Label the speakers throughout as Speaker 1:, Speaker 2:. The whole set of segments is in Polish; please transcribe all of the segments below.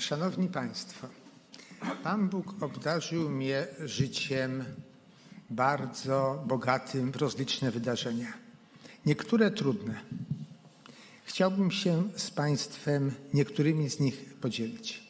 Speaker 1: Szanowni Państwo, Pan Bóg obdarzył mnie życiem bardzo bogatym w rozliczne wydarzenia. Niektóre trudne. Chciałbym się z Państwem niektórymi z nich podzielić.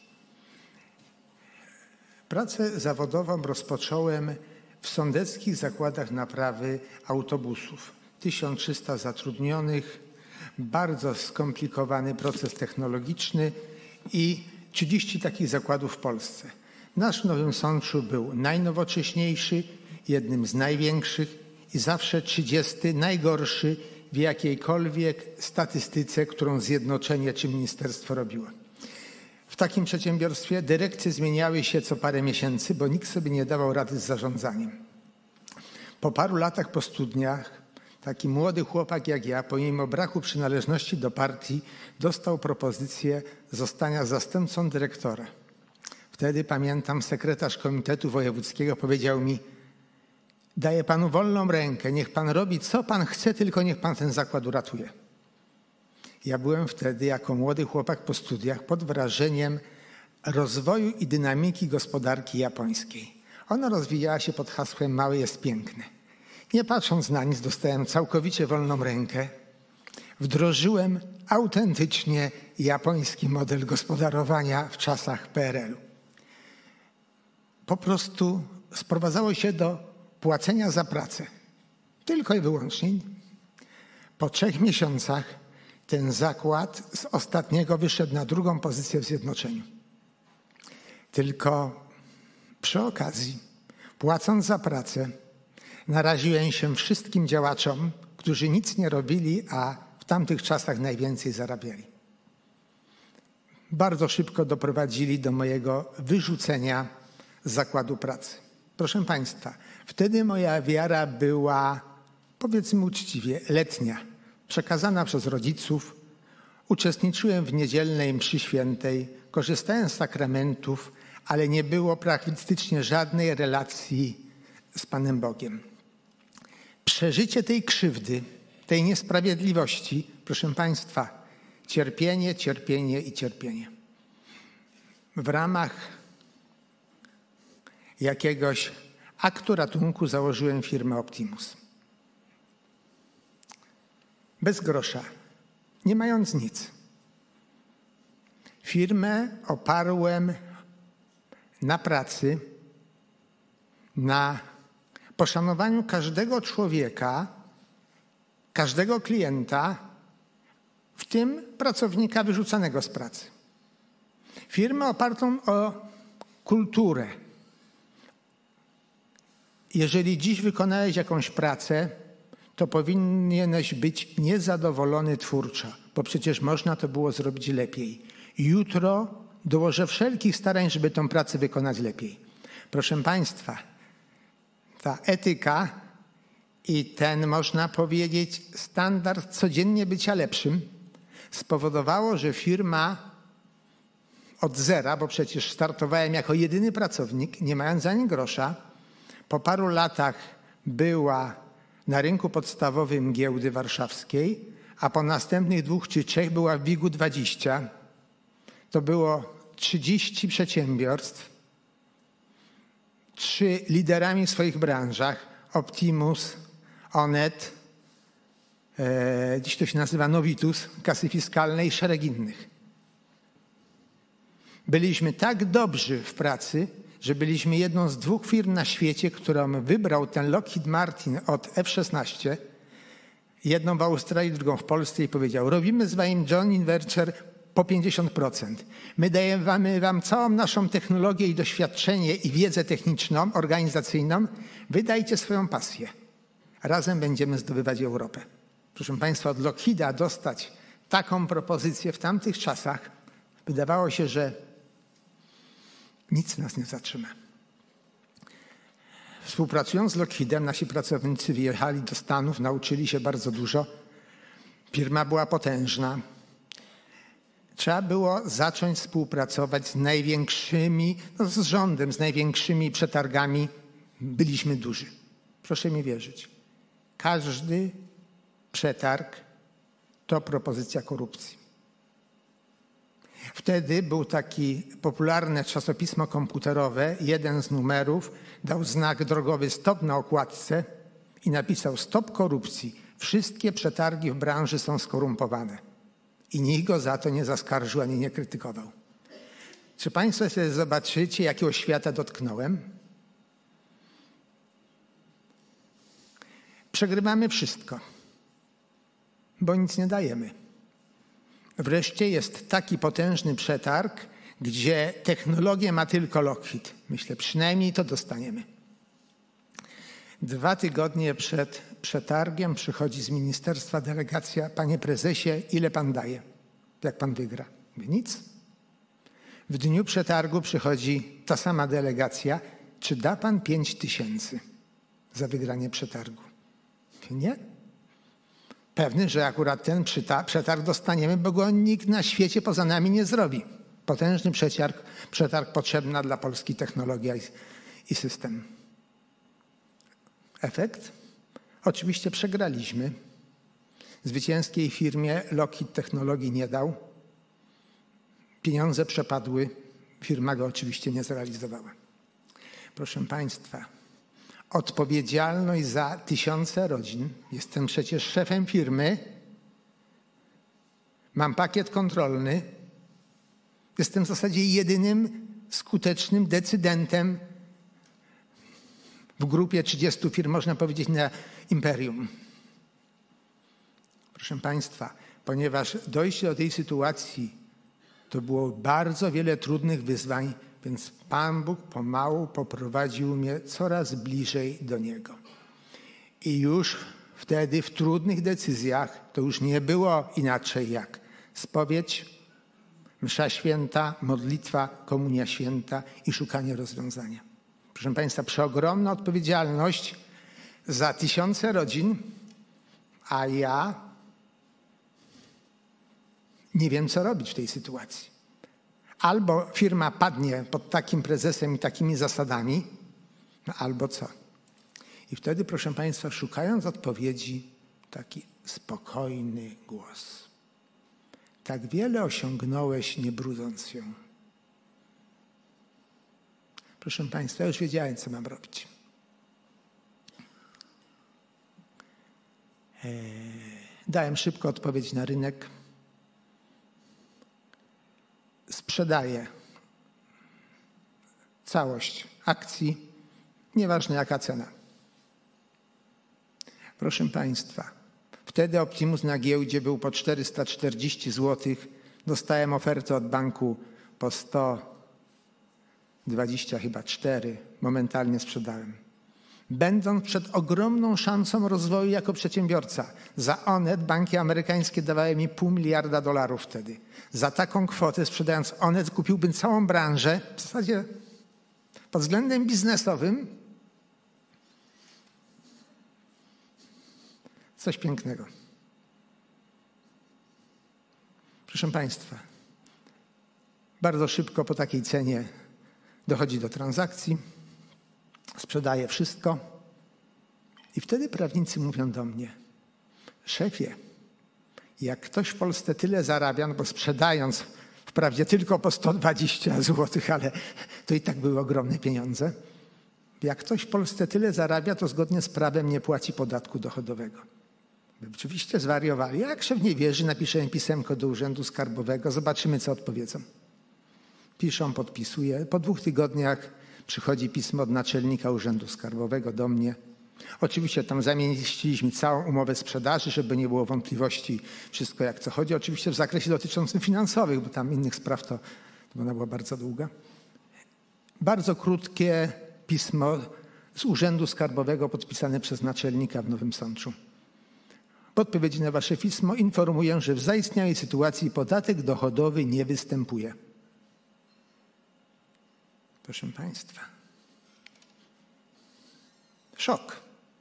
Speaker 1: Pracę zawodową rozpocząłem w sądeckich zakładach naprawy autobusów. 1300 zatrudnionych, bardzo skomplikowany proces technologiczny i 30 takich zakładów w Polsce. Nasz w Nowym Sączu był najnowocześniejszy, jednym z największych i zawsze 30 najgorszy w jakiejkolwiek statystyce, którą zjednoczenie czy ministerstwo robiło. W takim przedsiębiorstwie dyrekcje zmieniały się co parę miesięcy, bo nikt sobie nie dawał rady z zarządzaniem. Po paru latach po studiach taki młody chłopak jak ja, pomimo braku przynależności do partii, dostał propozycję zostania zastępcą dyrektora. Wtedy, pamiętam, sekretarz Komitetu Wojewódzkiego powiedział mi: daję panu wolną rękę, niech pan robi co pan chce, tylko niech pan ten zakład uratuje. Ja byłem wtedy jako młody chłopak po studiach pod wrażeniem rozwoju i dynamiki gospodarki japońskiej. Ona rozwijała się pod hasłem mały jest piękny. Nie patrząc na nic, dostałem całkowicie wolną rękę. Wdrożyłem autentycznie japoński model gospodarowania w czasach PRL-u. Po prostu sprowadzało się do płacenia za pracę. Tylko i wyłącznie. Po 3 miesiącach ten zakład z ostatniego wyszedł na drugą pozycję w zjednoczeniu. Tylko przy okazji, płacąc za pracę, naraziłem się wszystkim działaczom, którzy nic nie robili, a w tamtych czasach najwięcej zarabiali. Bardzo szybko doprowadzili do mojego wyrzucenia z zakładu pracy. Proszę Państwa, wtedy moja wiara była, powiedzmy uczciwie, letnia, przekazana przez rodziców. Uczestniczyłem w niedzielnej mszy świętej, korzystałem z sakramentów, ale nie było praktycznie żadnej relacji z Panem Bogiem. Przeżycie tej krzywdy, tej niesprawiedliwości, proszę Państwa, cierpienie, cierpienie i cierpienie. W ramach jakiegoś aktu ratunku założyłem firmę Optimus. Bez grosza, nie mając nic. Firmę oparłem na pracy, na poszanowaniu każdego człowieka, każdego klienta, w tym pracownika wyrzucanego z pracy. Firmę opartą o kulturę. Jeżeli dziś wykonałeś jakąś pracę, to powinieneś być niezadowolony twórczo, bo przecież można to było zrobić lepiej. Jutro dołożę wszelkich starań, żeby tę pracę wykonać lepiej. Proszę Państwa, ta etyka i ten, można powiedzieć, standard codziennie bycia lepszym spowodowało, że firma od zera, bo przecież startowałem jako jedyny pracownik, nie mając ani grosza, po paru latach była na rynku podstawowym giełdy warszawskiej, a po następnych 2 czy 3 była w WIG-20. To było 30 przedsiębiorstw, 3 liderami w swoich branżach: Optimus, Onet, dziś to się nazywa Novitus, kasy fiskalnej i szereg innych. Byliśmy tak dobrzy w pracy, że byliśmy jedną z 2 firm na świecie, którą wybrał ten Lockheed Martin od F-16, jedną w Australii, drugą w Polsce, i powiedział: robimy z wami joint venture po 50%. My dajemy wam całą naszą technologię i doświadczenie i wiedzę techniczną, organizacyjną. Wy dajcie swoją pasję. Razem będziemy zdobywać Europę. Proszę Państwa, od Lockheeda dostać taką propozycję w tamtych czasach, wydawało się, że nic nas nie zatrzyma. Współpracując z Lockheedem, nasi pracownicy wyjechali do Stanów, nauczyli się bardzo dużo. Firma była potężna. Trzeba było zacząć współpracować z największymi, z rządem, z największymi przetargami. Byliśmy duży. Proszę mi wierzyć. Każdy przetarg to propozycja korupcji. Wtedy był taki popularne czasopismo komputerowe, jeden z numerów dał znak drogowy stop na okładce i napisał: stop korupcji, wszystkie przetargi w branży są skorumpowane. I nikt go za to nie zaskarżył ani nie krytykował. Czy Państwo sobie zobaczycie, jakiego świata dotknąłem? Przegrywamy wszystko, bo nic nie dajemy. Wreszcie jest taki potężny przetarg, gdzie technologię ma tylko Lockheed. Myślę, przynajmniej to dostaniemy. 2 tygodnie przed przetargiem przychodzi z ministerstwa delegacja: panie prezesie, ile pan daje, jak pan wygra? Mówię: nic. W dniu przetargu przychodzi ta sama delegacja: czy da pan 5000 za wygranie przetargu? Mówię: nie. Pewny, że akurat ten przetarg dostaniemy, bo go nikt na świecie poza nami nie zrobi. Potężny przetarg potrzebna dla Polski technologia i system. Efekt? Oczywiście przegraliśmy. Zwycięskiej firmie Lockheed technologii nie dał. Pieniądze przepadły. Firma go oczywiście nie zrealizowała. Proszę Państwa, odpowiedzialność za tysiące rodzin. Jestem przecież szefem firmy. Mam pakiet kontrolny. Jestem w zasadzie jedynym skutecznym decydentem w grupie 30 firm, można powiedzieć, na imperium. Proszę Państwa, ponieważ dojście do tej sytuacji to było bardzo wiele trudnych wyzwań, więc Pan Bóg pomału poprowadził mnie coraz bliżej do Niego. I już wtedy w trudnych decyzjach to już nie było inaczej jak spowiedź, msza święta, modlitwa, komunia święta i szukanie rozwiązania. Proszę Państwa, przeogromna odpowiedzialność za tysiące rodzin, a ja nie wiem, co robić w tej sytuacji. Albo firma padnie pod takim prezesem i takimi zasadami, albo co? I wtedy, proszę Państwa, szukając odpowiedzi, taki spokojny głos: tak wiele osiągnąłeś, nie brudząc się. Proszę Państwa, ja już wiedziałem, co mam robić. Dałem szybko odpowiedź na rynek. Sprzedaję całość akcji, nieważne jaka cena. Proszę Państwa, wtedy Optimus na giełdzie był po 440 zł. Dostałem ofertę od banku po 120 chyba 4. Momentalnie sprzedałem. Będąc przed ogromną szansą rozwoju jako przedsiębiorca. Za Onet banki amerykańskie dawały mi $500 miliona wtedy. Za taką kwotę, sprzedając Onet, kupiłbym całą branżę. W zasadzie pod względem biznesowym coś pięknego. Proszę Państwa, bardzo szybko po takiej cenie dochodzi do transakcji. Sprzedaję wszystko i wtedy prawnicy mówią do mnie: szefie, jak ktoś w Polsce tyle zarabia, no bo sprzedając wprawdzie tylko po 120 zł, ale to i tak były ogromne pieniądze. Jak ktoś w Polsce tyle zarabia, to zgodnie z prawem nie płaci podatku dochodowego. Oczywiście zwariowali. Jak szef nie wierzy, napiszę pisemko do Urzędu Skarbowego, zobaczymy, co odpowiedzą. Piszą, podpisuję. Po 2 tygodniach przychodzi pismo od naczelnika Urzędu Skarbowego do mnie. Oczywiście tam zamieściliśmy całą umowę sprzedaży, żeby nie było wątpliwości, wszystko jak co chodzi. Oczywiście w zakresie dotyczącym finansowych, bo tam innych spraw to ona była bardzo długa. Bardzo krótkie pismo z Urzędu Skarbowego podpisane przez naczelnika w Nowym Sączu. W odpowiedzi na wasze pismo informuję, że w zaistniałej sytuacji podatek dochodowy nie występuje. Proszę Państwa, szok.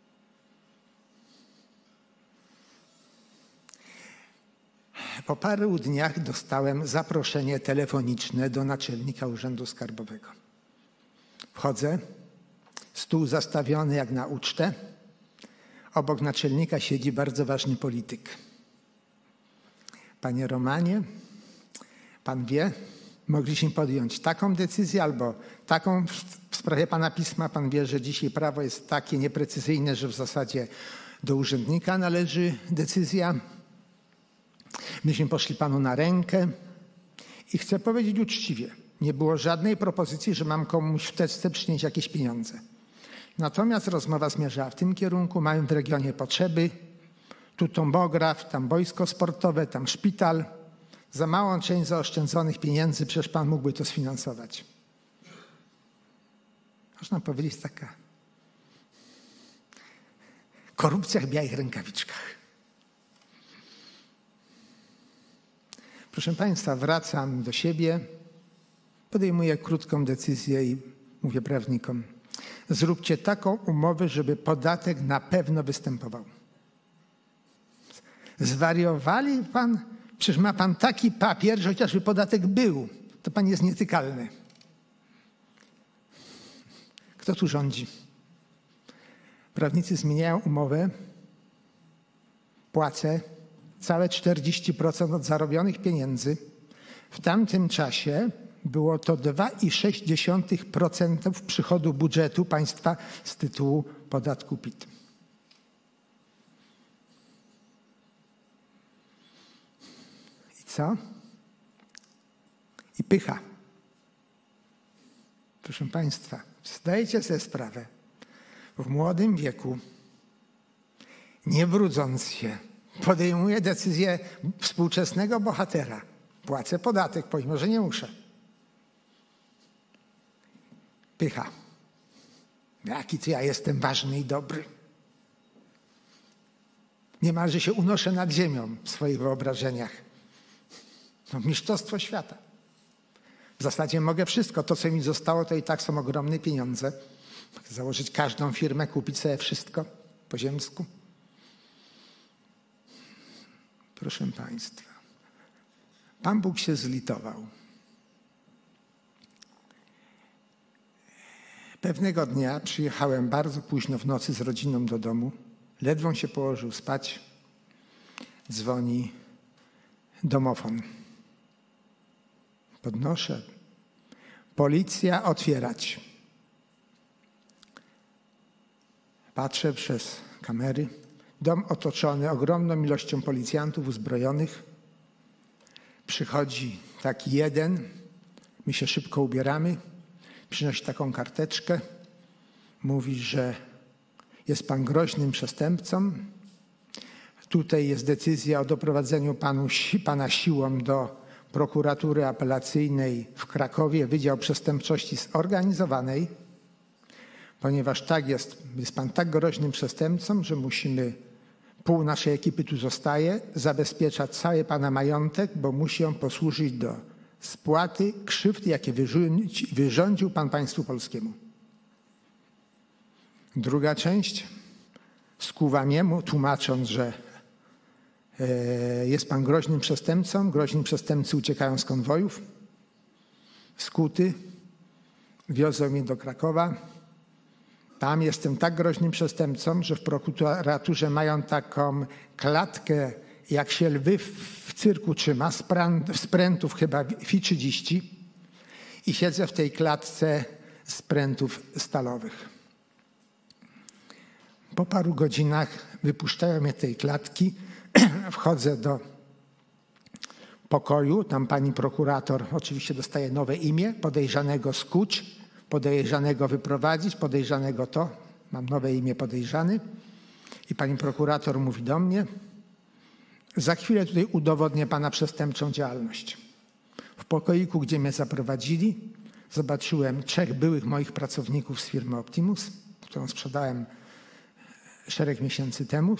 Speaker 1: Po paru dniach dostałem zaproszenie telefoniczne do naczelnika Urzędu Skarbowego. Wchodzę, stół zastawiony jak na ucztę. Obok naczelnika siedzi bardzo ważny polityk. Panie Romanie, Pan wie, mogliśmy podjąć taką decyzję albo taką w sprawie pana pisma. Pan wie, że dzisiaj prawo jest takie nieprecyzyjne, że w zasadzie do urzędnika należy decyzja. Myśmy poszli panu na rękę i chcę powiedzieć uczciwie, nie było żadnej propozycji, że mam komuś w teczce przynieść jakieś pieniądze. Natomiast rozmowa zmierzała w tym kierunku, mamy w regionie potrzeby, tu tomograf, tam boisko sportowe, tam szpital. Za małą część zaoszczędzonych pieniędzy przecież pan mógłby to sfinansować. Można powiedzieć taka korupcja w białych rękawiczkach. Proszę państwa, wracam do siebie, podejmuję krótką decyzję i mówię prawnikom, zróbcie taką umowę, żeby podatek na pewno występował. Zwariowali pan? Przecież ma pan taki papier, że chociażby podatek był, to pan jest nietykalny. Kto tu rządzi? Prawnicy zmieniają umowę, płacę całe 40% od zarobionych pieniędzy. W tamtym czasie było to 2,6% przychodu budżetu państwa z tytułu podatku PIT. I co? I pycha. Proszę państwa, zdajecie sobie sprawę, w młodym wieku, nie brudząc się, podejmuję decyzję współczesnego bohatera. Płacę podatek, pomimo że nie muszę. Pycha. Jaki to ja jestem ważny i dobry. Niemalże się unoszę nad ziemią w swoich wyobrażeniach. No, mistrzostwo świata. W zasadzie mogę wszystko. To, co mi zostało, to i tak są ogromne pieniądze. Mogę założyć każdą firmę, kupić sobie wszystko po ziemsku. Proszę państwa, Pan Bóg się zlitował. Pewnego dnia przyjechałem bardzo późno w nocy z rodziną do domu. Ledwo się położył spać. Dzwoni domofon. Podnoszę. Policja, otwierać. Patrzę przez kamery. Dom otoczony ogromną ilością policjantów uzbrojonych. Przychodzi taki jeden. My się szybko ubieramy. Przynosi taką karteczkę. Mówi, że jest pan groźnym przestępcą. Tutaj jest decyzja o doprowadzeniu pana siłą do prokuratury apelacyjnej w Krakowie, Wydział Przestępczości Zorganizowanej, ponieważ tak jest pan tak groźnym przestępcą, że musimy, pół naszej ekipy tu zostaje, zabezpieczać cały pana majątek, bo musi on posłużyć do spłaty krzywd, jakie wyrządził pan państwu polskiemu. Druga część skuwa miemu, tłumacząc, że jest pan groźnym przestępcą, groźni przestępcy uciekają z konwojów, skuty, wiozą mnie do Krakowa. Tam jestem tak groźnym przestępcą, że w prokuraturze mają taką klatkę, jak się lwy w cyrku trzyma, z prętów chyba Fi-30 i siedzę w tej klatce z prętów stalowych. Po paru godzinach wypuszczają mnie tej klatki, wchodzę do pokoju, tam pani prokurator oczywiście dostaje nowe imię, podejrzanego skuć, podejrzanego wyprowadzić, podejrzanego to, mam nowe imię podejrzany i pani prokurator mówi do mnie, za chwilę tutaj udowodnię pana przestępczą działalność. W pokoiku, gdzie mnie zaprowadzili, zobaczyłem 3 byłych moich pracowników z firmy Optimus, którą sprzedałem szereg miesięcy temu.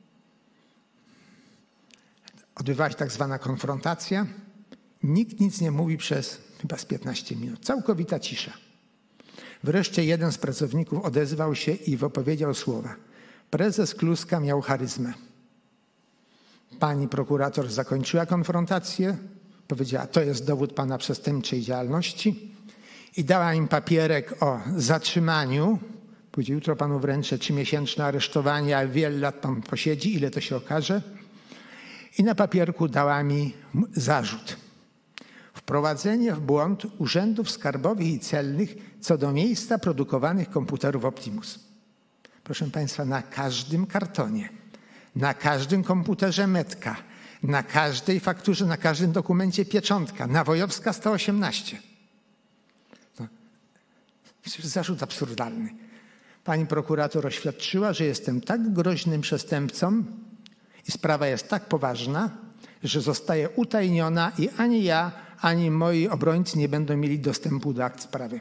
Speaker 1: Odbywała się tak zwana konfrontacja. Nikt nic nie mówi przez chyba z 15 minut. Całkowita cisza. Wreszcie jeden z pracowników odezwał się i wypowiedział słowa. Prezes Kluska miał charyzmę. Pani prokurator zakończyła konfrontację. Powiedziała, to jest dowód pana przestępczej działalności. I dała im papierek o zatrzymaniu. Powiedział, jutro panu wręczę 3-miesięczne aresztowanie, a wiele lat pan posiedzi, ile to się okaże. I na papierku dała mi zarzut. wprowadzenie w błąd urzędów skarbowych i celnych co do miejsca produkowanych komputerów Optimus. Proszę Państwa, na każdym kartonie, na każdym komputerze metka, na każdej fakturze, na każdym dokumencie pieczątka, Nawojowska 118. No, przecież zarzut absurdalny. Pani prokurator oświadczyła, że jestem tak groźnym przestępcą i sprawa jest tak poważna, że zostaje utajniona i ani ja, ani moi obrońcy nie będą mieli dostępu do akt sprawy.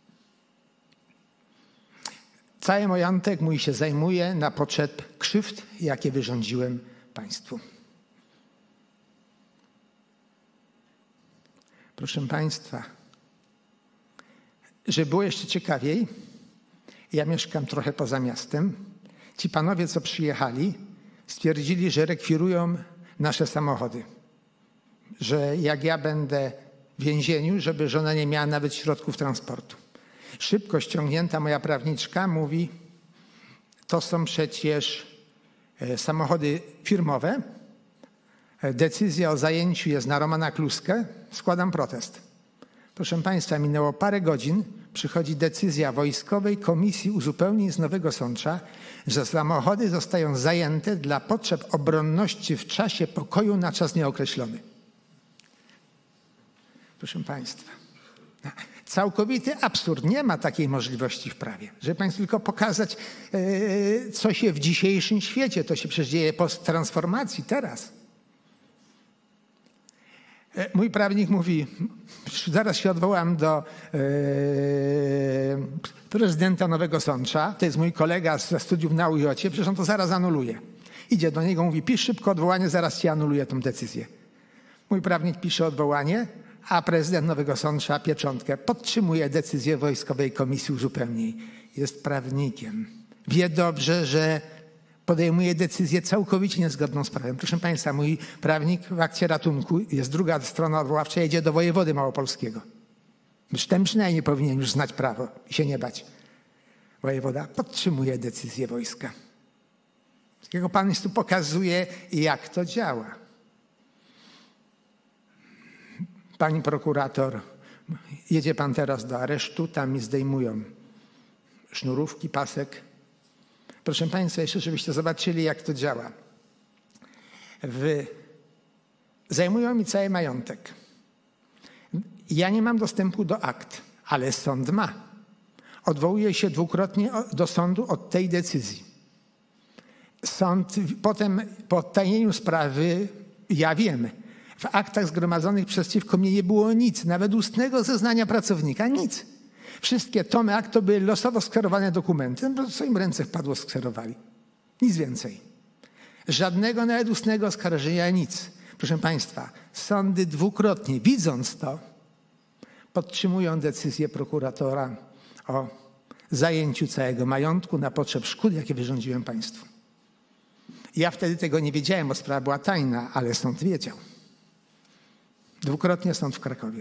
Speaker 1: Cały majątek mój się zajmuje na poczet krzywd, jakie wyrządziłem państwu. Proszę Państwa, żeby było jeszcze ciekawiej, ja mieszkam trochę poza miastem. Ci panowie, co przyjechali, stwierdzili, że rekwirują nasze samochody. Że jak ja będę w więzieniu, żeby żona nie miała nawet środków transportu. Szybko ściągnięta moja prawniczka mówi, to są przecież samochody firmowe. Decyzja o zajęciu jest na Romana Kluskę. Składam protest. Proszę Państwa, minęło parę godzin. Przychodzi decyzja Wojskowej Komisji Uzupełnień z Nowego Sącza, że samochody zostają zajęte dla potrzeb obronności w czasie pokoju na czas nieokreślony. Proszę Państwa, całkowity absurd. Nie ma takiej możliwości w prawie. Żeby Państwu tylko pokazać, co się w dzisiejszym świecie, to się przecież dzieje po transformacji teraz. Mój prawnik mówi, zaraz się odwołam do prezydenta Nowego Sącza, to jest mój kolega ze studiów na UJ-cie, przecież on to zaraz anuluje. Idzie do niego, mówi, pisz szybko odwołanie, zaraz ci anuluję tą decyzję. Mój prawnik pisze odwołanie, a prezydent Nowego Sącza pieczątkę podtrzymuje decyzję Wojskowej Komisji Uzupełnień. Jest prawnikiem. Wie dobrze, że podejmuje decyzję całkowicie niezgodną z prawem. Proszę Państwa, mój prawnik w akcie ratunku, jest druga strona odwoławcza, jedzie do wojewody małopolskiego. Ten przynajmniej powinien już znać prawo i się nie bać. Wojewoda podtrzymuje decyzję wojska. Takiego Pan tu pokazuje, jak to działa. Pani prokurator, jedzie Pan teraz do aresztu, tam mi zdejmują sznurówki, pasek. Proszę Państwa, jeszcze żebyście zobaczyli, jak to działa. Zajmują mi cały majątek. Ja nie mam dostępu do akt, ale sąd ma. Odwołuję się dwukrotnie do sądu od tej decyzji. Sąd potem po odtajnieniu sprawy, ja wiem, w aktach zgromadzonych przeciwko mnie nie było nic, nawet ustnego zeznania pracownika, nic. Wszystkie tomy akt to były losowo skserowane dokumenty, no co im w ręce wpadło, skserowali. Nic więcej. Żadnego nawet ustnego oskarżenia, nic. Proszę Państwa, sądy dwukrotnie, widząc to, podtrzymują decyzję prokuratora o zajęciu całego majątku na potrzeb szkód, jakie wyrządziłem państwu. Ja wtedy tego nie wiedziałem, bo sprawa była tajna, ale sąd wiedział. Dwukrotnie sąd w Krakowie.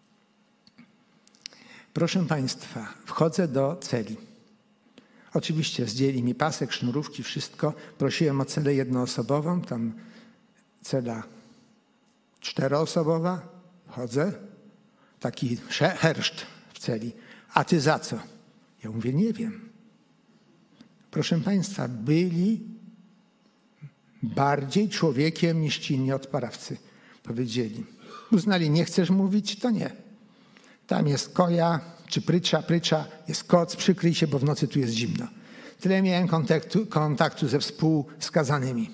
Speaker 1: Proszę Państwa, wchodzę do celi. Oczywiście zdjęli mi pasek, sznurówki, wszystko. Prosiłem o celę jednoosobową, tam cela 4-osobowa. Chodzę, taki herszt w celi. A ty za co? Ja mówię, nie wiem. Proszę Państwa, byli bardziej człowiekiem niż ci inni odparawcy. Powiedzieli. Uznali, nie chcesz mówić, to nie. Tam jest koja, czy prycza, jest koc, przykryj się, bo w nocy tu jest zimno. Tyle miałem kontaktu ze współskazanymi.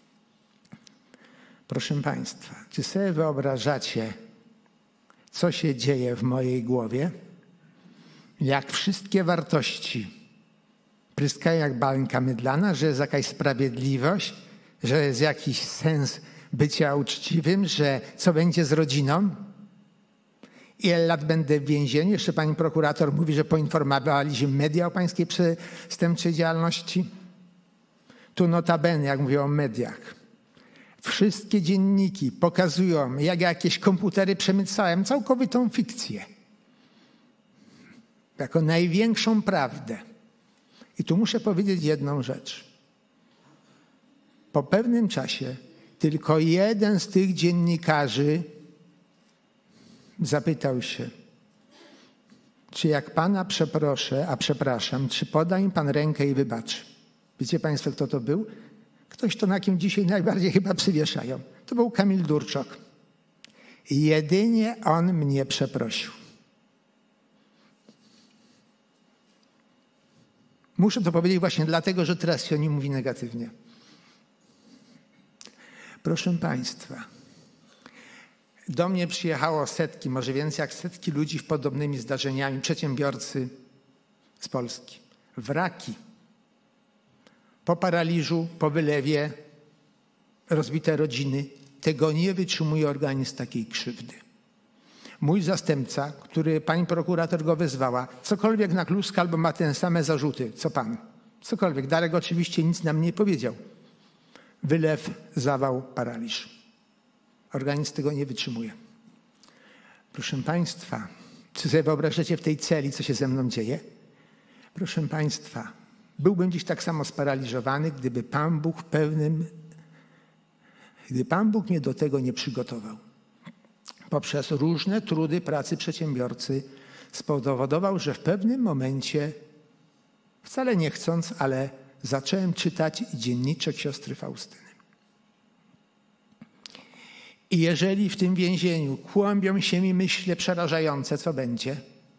Speaker 1: Proszę Państwa, czy sobie wyobrażacie, co się dzieje w mojej głowie, jak wszystkie wartości pryskają jak bańka mydlana, że jest jakaś sprawiedliwość, że jest jakiś sens bycia uczciwym, że co będzie z rodziną? Ile lat będę w więzieniu? Jeszcze pani prokurator mówi, że poinformowaliśmy media o pańskiej przestępczej działalności. Tu notabene, jak mówię o mediach, wszystkie dzienniki pokazują, jak jakieś komputery przemycałem, całkowitą fikcję. Jako największą prawdę. I tu muszę powiedzieć jedną rzecz. Po pewnym czasie tylko jeden z tych dziennikarzy zapytał się, czy jak Pana przeproszę, a przepraszam, czy poda mi Pan rękę i wybaczy? Wiecie Państwo, kto to był? Ktoś, to na kim dzisiaj najbardziej chyba przywieszają. To był Kamil Durczok. I jedynie on mnie przeprosił. Muszę to powiedzieć właśnie dlatego, że teraz się o nim mówi negatywnie. Proszę Państwa, do mnie przyjechało setki, może więcej jak setki ludzi w podobnymi zdarzeniami, przedsiębiorcy z Polski. Wraki. Po paraliżu, po wylewie, rozbite rodziny. Tego nie wytrzymuje organizm takiej krzywdy. Mój zastępca, który pani prokurator go wezwała, cokolwiek na kluskę albo ma te same zarzuty, co pan. Cokolwiek. Darek oczywiście nic nam nie powiedział. Wylew, zawał, paraliż. Organizm tego nie wytrzymuje. Proszę Państwa, czy sobie wyobrażacie w tej celi, co się ze mną dzieje? Proszę Państwa, byłbym dziś tak samo sparaliżowany, gdyby Pan Bóg mnie do tego nie przygotował. Poprzez różne trudy pracy przedsiębiorcy spowodował, że w pewnym momencie, wcale nie chcąc, ale zacząłem czytać dzienniczek siostry Faustyny. I jeżeli w tym więzieniu kłębią się mi myśli przerażające, co będzie,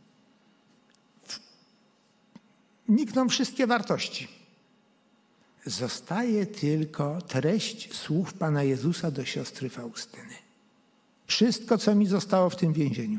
Speaker 1: nikną wszystkie wartości. Zostaje tylko treść słów Pana Jezusa do siostry Faustyny. Wszystko, co mi zostało w tym więzieniu.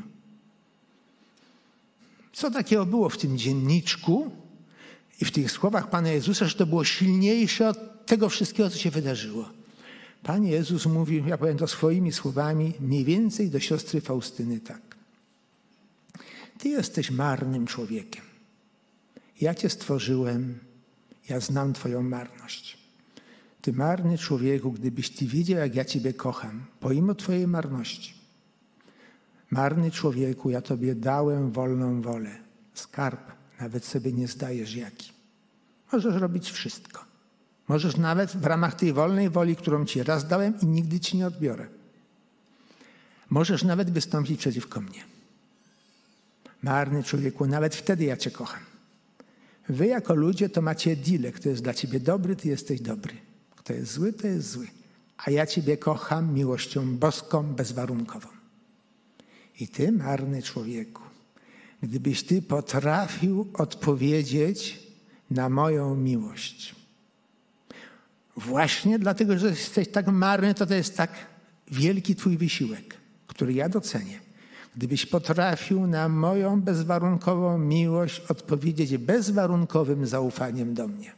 Speaker 1: Co takiego było w tym dzienniczku i w tych słowach Pana Jezusa, że to było silniejsze od tego wszystkiego, co się wydarzyło. Pan Jezus mówi, ja powiem to swoimi słowami, mniej więcej do siostry Faustyny tak. Ty jesteś marnym człowiekiem. Ja cię stworzyłem, ja znam twoją marność. Ty marny człowieku, gdybyś ty wiedział, jak ja ciebie kocham, pomimo twojej marności. Marny człowieku, ja tobie dałem wolną wolę. Skarb, nawet sobie nie zdajesz jaki. Możesz robić wszystko. Możesz nawet w ramach tej wolnej woli, którą ci raz dałem i nigdy ci nie odbiorę. Możesz nawet wystąpić przeciwko mnie. Marny człowieku, nawet wtedy ja cię kocham. Wy jako ludzie to macie deal. Kto jest dla ciebie dobry, ty jesteś dobry. Kto jest zły, to jest zły. A ja ciebie kocham miłością boską, bezwarunkową. I ty, marny człowieku, gdybyś ty potrafił odpowiedzieć na moją miłość. Właśnie dlatego, że jesteś tak marny, to jest tak wielki twój wysiłek, który ja docenię. Gdybyś potrafił na moją bezwarunkową miłość odpowiedzieć bezwarunkowym zaufaniem do mnie.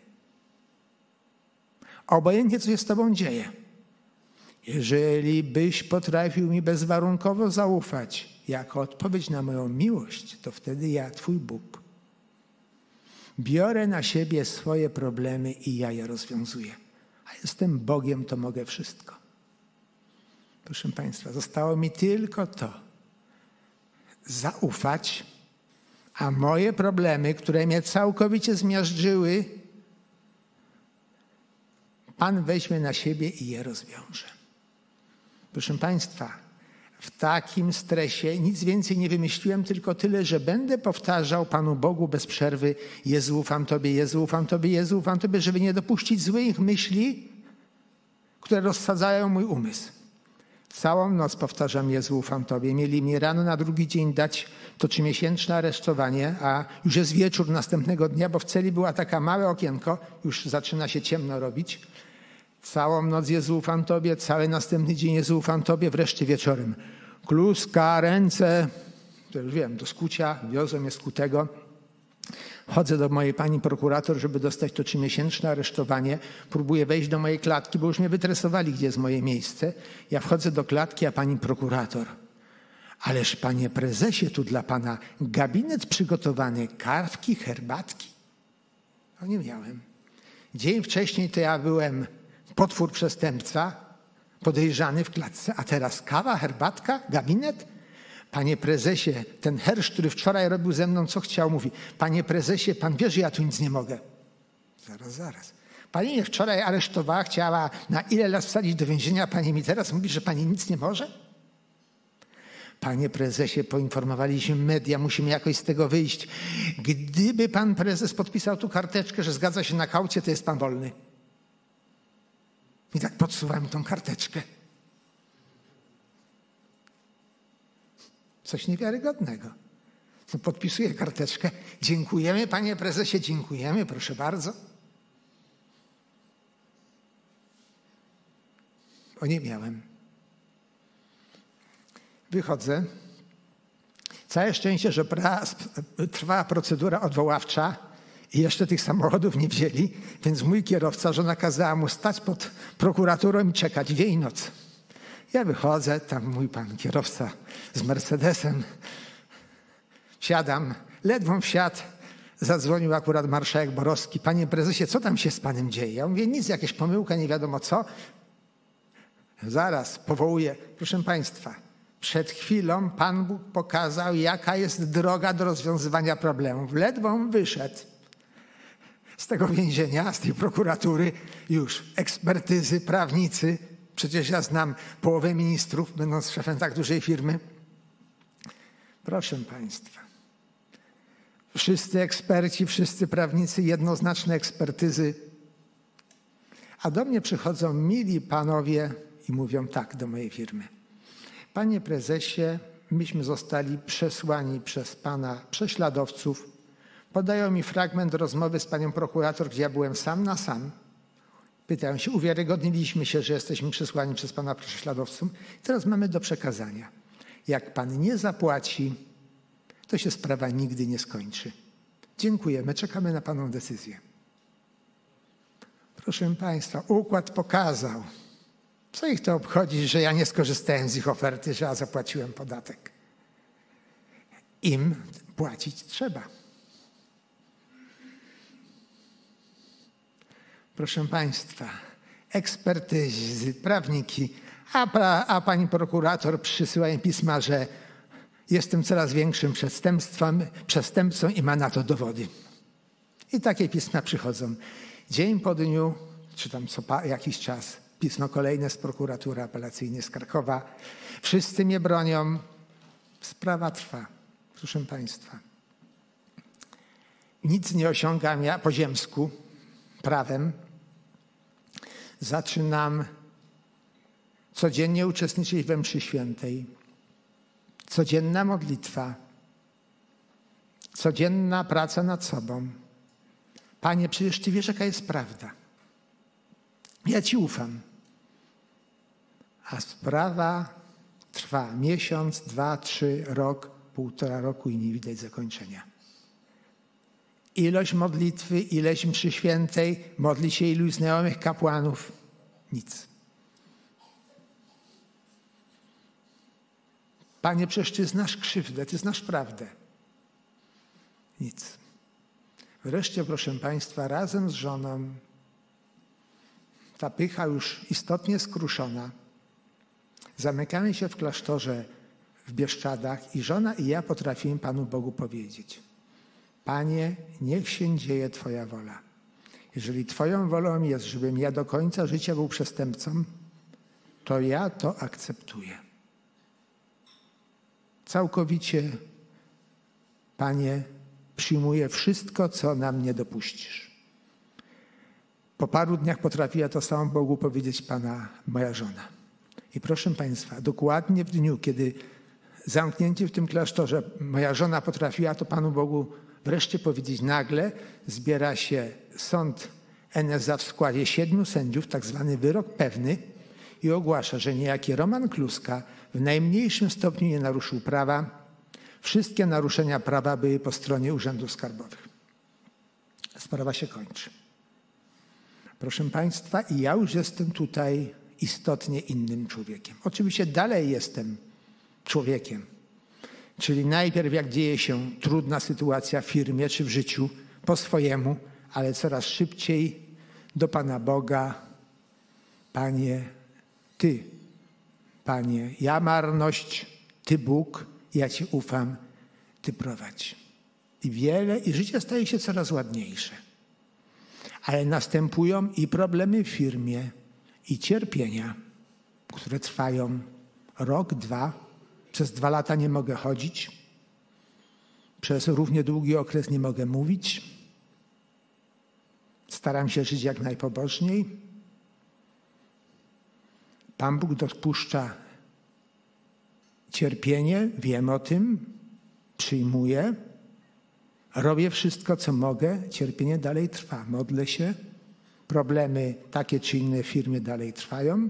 Speaker 1: Obojętnie, co się z tobą dzieje. Jeżeli byś potrafił mi bezwarunkowo zaufać jako odpowiedź na moją miłość, to wtedy ja, twój Bóg, biorę na siebie swoje problemy i ja je rozwiązuję. A jestem Bogiem, to mogę wszystko. Proszę Państwa, zostało mi tylko to. Zaufać, a moje problemy, które mnie całkowicie zmiażdżyły, Pan weźmie na siebie i je rozwiąże. Proszę Państwa, w takim stresie nic więcej nie wymyśliłem, tylko tyle, że będę powtarzał Panu Bogu bez przerwy: Jezu, ufam Tobie, Jezu, ufam Tobie, Jezu, ufam Tobie, żeby nie dopuścić złych myśli, które rozsadzają mój umysł. Całą noc powtarzam: Jezu, ufam Tobie. Mieli mnie rano na drugi dzień dać to 3-miesięczne aresztowanie, a już jest wieczór następnego dnia, bo w celi była taka małe okienko, już zaczyna się ciemno robić. Całą noc: Jezu, ufam Tobie, cały następny dzień: Jezu, ufam Tobie, wreszcie wieczorem. Kluska, ręce, to już wiem, do skucia, wiozą mnie skutego. Chodzę do mojej pani prokurator, żeby dostać to 3-miesięczne aresztowanie. Próbuję wejść do mojej klatki, bo już mnie wytresowali, gdzie jest moje miejsce. Ja wchodzę do klatki, a pani prokurator: ależ panie prezesie, tu dla pana gabinet przygotowany, kawki, herbatki. No nie miałem. Dzień wcześniej to ja byłem potwór przestępca, podejrzany w klatce, a teraz kawa, herbatka, gabinet? Panie prezesie, ten hersz, który wczoraj robił ze mną co chciał, mówi: panie prezesie, pan wie, że ja tu nic nie mogę. Zaraz. Pani mnie wczoraj aresztowała, chciała na ile lat wsadzić do więzienia, pani mi teraz mówi, że pani nic nie może? Panie prezesie, poinformowaliśmy media, musimy jakoś z tego wyjść. Gdyby pan prezes podpisał tu karteczkę, że zgadza się na kaucję, to jest pan wolny. I tak podsuwamy tą karteczkę. Coś niewiarygodnego. No, podpisuję karteczkę. Dziękujemy, panie prezesie, dziękujemy, proszę bardzo. Nie miałem. Wychodzę. Całe szczęście, że trwała procedura odwoławcza i jeszcze tych samochodów nie wzięli, więc mój kierowca, żona kazała mu stać pod prokuraturą i czekać dzień i noc. Ja wychodzę, tam mój pan kierowca z Mercedesem. Wsiadam, ledwo wsiadł, zadzwonił akurat marszałek Borowski. Panie prezesie, co tam się z panem dzieje? Ja mówię, nic, jakaś pomyłka, nie wiadomo co. Zaraz powołuję. Proszę państwa, przed chwilą Pan Bóg pokazał, jaka jest droga do rozwiązywania problemów. Ledwo on wyszedł z tego więzienia, z tej prokuratury, już ekspertyzy, prawnicy. Przecież ja znam połowę ministrów, będąc szefem tak dużej firmy. Proszę państwa, wszyscy eksperci, wszyscy prawnicy, jednoznaczne ekspertyzy. A do mnie przychodzą mili panowie i mówią tak do mojej firmy. Panie prezesie, myśmy zostali przesłani przez pana prześladowców. Podają mi fragment rozmowy z panią prokurator, gdzie ja byłem sam na sam. Pytają się, uwiarygodniliśmy się, że jesteśmy przesłani przez pana prześladowców. Teraz mamy do przekazania. Jak pan nie zapłaci, to się sprawa nigdy nie skończy. Dziękujemy, czekamy na paną decyzję. Proszę państwa, układ pokazał. Co ich to obchodzi, że ja nie skorzystałem z ich oferty, że ja zapłaciłem podatek? Im płacić trzeba. Proszę państwa, ekspertyzy, prawniki, a pani prokurator przysyła im pisma, że jestem coraz większym przestępcą i ma na to dowody. I takie pisma przychodzą. Dzień po dniu, czy tam co jakiś czas, pismo kolejne z prokuratury apelacyjnej z Krakowa. Wszyscy mnie bronią. Sprawa trwa. Proszę państwa. Nic nie osiągam ja po ziemsku prawem. Zaczynam codziennie uczestniczyć we mszy świętej. Codzienna modlitwa. Codzienna praca nad sobą. Panie, przecież Ty wiesz, jaka jest prawda. Ja Ci ufam. A sprawa trwa miesiąc, 2, 3, rok, 1,5 roku i nie widać zakończenia. Ilość modlitwy, ilość mszy świętej, modli się iluś znajomych kapłanów. Nic. Panie, przecież Ty znasz krzywdę, Ty znasz prawdę. Nic. Wreszcie, proszę państwa, razem z żoną, ta pycha już istotnie skruszona, zamykamy się w klasztorze w Bieszczadach i żona i ja potrafimy Panu Bogu powiedzieć: Panie, niech się dzieje Twoja wola. Jeżeli Twoją wolą jest, żebym ja do końca życia był przestępcą, to ja to akceptuję. Całkowicie, Panie, przyjmuję wszystko, co na mnie dopuścisz. Po paru dniach potrafiła to samo Bogu powiedzieć moja żona. I proszę państwa, dokładnie w dniu, kiedy zamknięci w tym klasztorze moja żona potrafiła to Panu Bogu wreszcie powiedzieć, nagle zbiera się sąd NSA w składzie 7 sędziów, tak zwany wyrok pewny, i ogłasza, że niejaki Roman Kluska w najmniejszym stopniu nie naruszył prawa. Wszystkie naruszenia prawa były po stronie urzędów skarbowych. Sprawa się kończy. Proszę państwa, i ja już jestem tutaj istotnie innym człowiekiem. Oczywiście dalej jestem człowiekiem. Czyli najpierw jak dzieje się trudna sytuacja w firmie czy w życiu, po swojemu, ale coraz szybciej do Pana Boga. Panie, Ty, Panie, ja marność, Ty Bóg, ja Ci ufam, Ty prowadź. I życie staje się coraz ładniejsze. Ale następują i problemy w firmie, i cierpienia, które trwają rok, 2, Przez 2 lata nie mogę chodzić. Przez równie długi okres nie mogę mówić. Staram się żyć jak najpobożniej. Pan Bóg dopuszcza cierpienie, wiem o tym, przyjmuję. Robię wszystko, co mogę. Cierpienie dalej trwa. Modlę się. Problemy takie czy inne w firmie dalej trwają.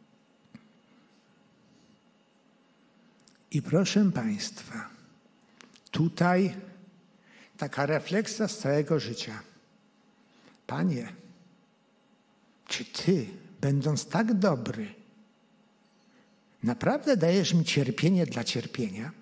Speaker 1: I proszę Państwa, tutaj taka refleksja z całego życia. Panie, czy Ty, będąc tak dobry, naprawdę dajesz mi cierpienie dla cierpienia?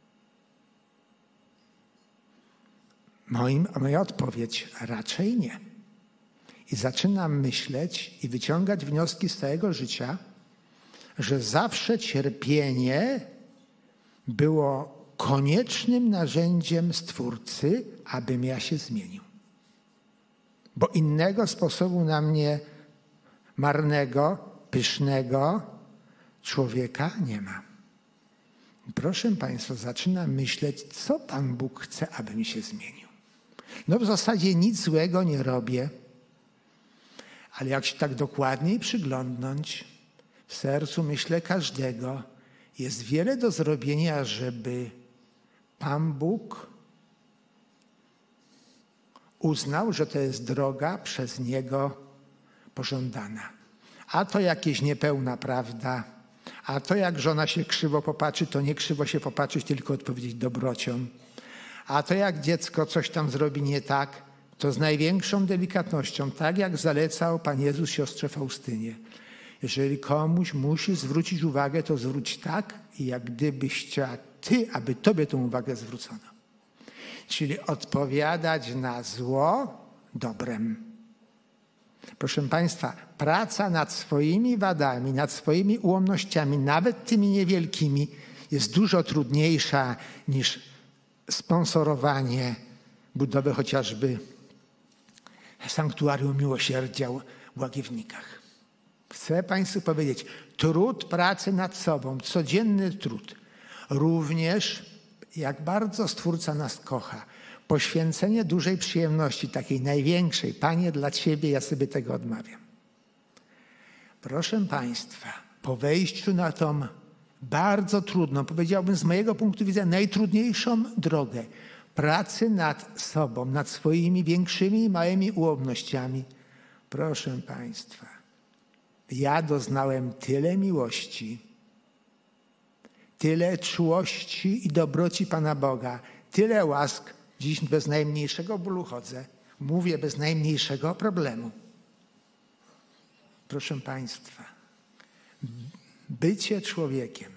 Speaker 1: Moja odpowiedź raczej nie. I zaczynam myśleć i wyciągać wnioski z całego życia, że zawsze cierpienie było koniecznym narzędziem Stwórcy, abym ja się zmienił. Bo innego sposobu na mnie marnego, pysznego człowieka nie ma. Proszę Państwa, zaczynam myśleć, co Pan Bóg chce, abym się zmienił. No w zasadzie nic złego nie robię, ale jak się tak dokładniej przyglądnąć, w sercu myślę każdego, jest wiele do zrobienia, żeby Pan Bóg uznał, że to jest droga przez Niego pożądana. A to jakieś niepełna prawda, a to jak żona się krzywo popatrzy, to nie krzywo się popatrzeć, tylko odpowiedzieć dobrocią. A to jak dziecko coś tam zrobi nie tak, to z największą delikatnością, tak jak zalecał Pan Jezus siostrze Faustynie. Jeżeli komuś musi zwrócić uwagę, to zwróć tak, jak gdybyś chciała Ty, aby Tobie tę uwagę zwrócono. Czyli odpowiadać na zło dobrem. Proszę Państwa, praca nad swoimi wadami, nad swoimi ułomnościami, nawet tymi niewielkimi, jest dużo trudniejsza niż sponsorowanie budowy chociażby sanktuarium miłosierdzia w Łagiewnikach. Chcę Państwu powiedzieć, trud pracy nad sobą, codzienny trud, również jak bardzo Stwórca nas kocha, poświęcenie dużej przyjemności, takiej największej. Panie, dla Ciebie ja sobie tego odmawiam. Proszę Państwa, po wejściu na tą bardzo trudną, powiedziałbym z mojego punktu widzenia najtrudniejszą drogę pracy nad sobą, nad swoimi większymi i małymi ułomnościami, proszę Państwa, ja doznałem tyle miłości, tyle czułości i dobroci Pana Boga, tyle łask. Dziś bez najmniejszego bólu chodzę. Mówię bez najmniejszego problemu. Proszę Państwa, bycie człowiekiem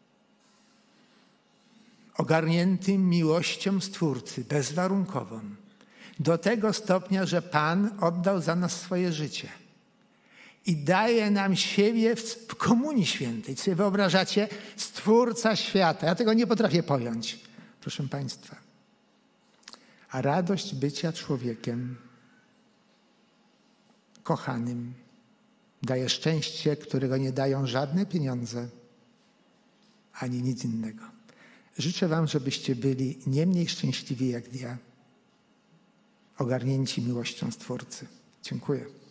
Speaker 1: ogarniętym miłością Stwórcy, bezwarunkową, do tego stopnia, że Pan oddał za nas swoje życie i daje nam siebie w Komunii Świętej. Czy sobie wyobrażacie? Stwórca świata. Ja tego nie potrafię pojąć. Proszę Państwa. A radość bycia człowiekiem kochanym daje szczęście, którego nie dają żadne pieniądze, ani nic innego. Życzę Wam, żebyście byli nie mniej szczęśliwi jak ja, ogarnięci miłością Stwórcy. Dziękuję.